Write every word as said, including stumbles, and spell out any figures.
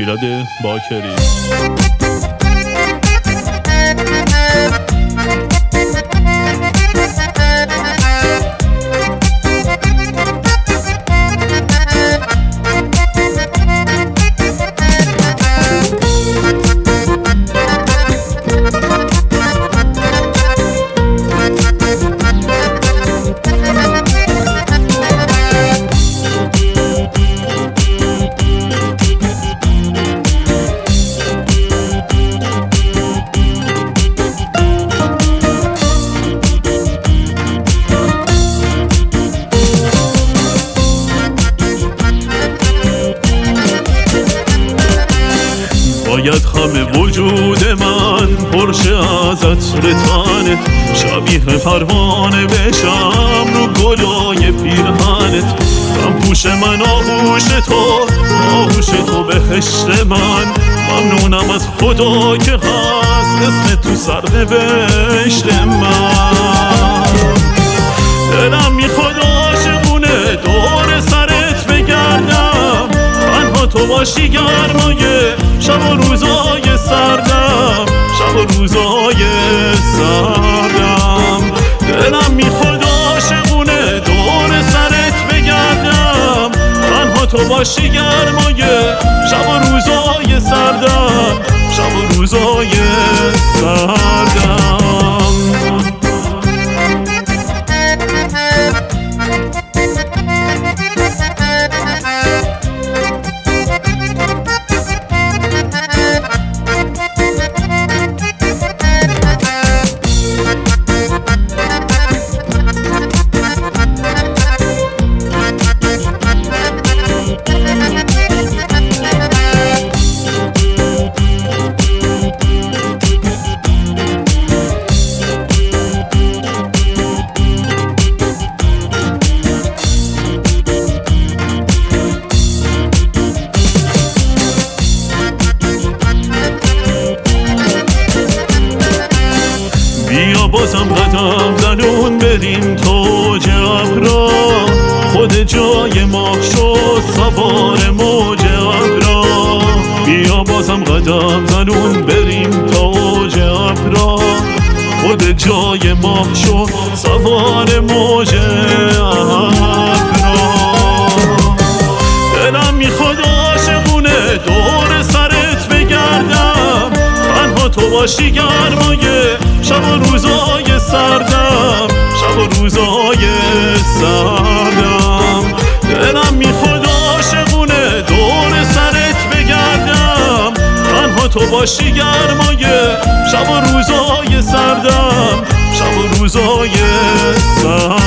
میلاد باکری. باید همه وجود من پرشه از عطر تنت، شبیه پروانه بشم رو گلای پیرهنت. من پوش من آغوش تو، آغوش تو بهشت من. ممنونم از خدا که هست اسم تو سرنوشت من. دلم میخواد عاشقونه دور سرت بگردم، تنها تو باشی گرمای شب و روزای سردم، شب و روزای سردم. دلم میخواد عاشقونه دور سرت بگردم، تنها تو باشی گرمای شب و روزای سردم، شب و روزای سردم. بیا بازم قدم زنون بریم توج ابرا، خود جای ما شد سوار موج ابرا. بیا بازم قدم زنون بریم توج ابرا، خود جای ما شد سوار موج ابرا. دلم میخواد عاشقونه دور سرت بگردم، تنها تو باشی گرمای شب و روزای سردم، شب و روزای سردم. دلم میخواد عاشقونه دور سرت بگردم، تنها تو باشی گرمای شب و روزای سردم، شب و روزای سردم.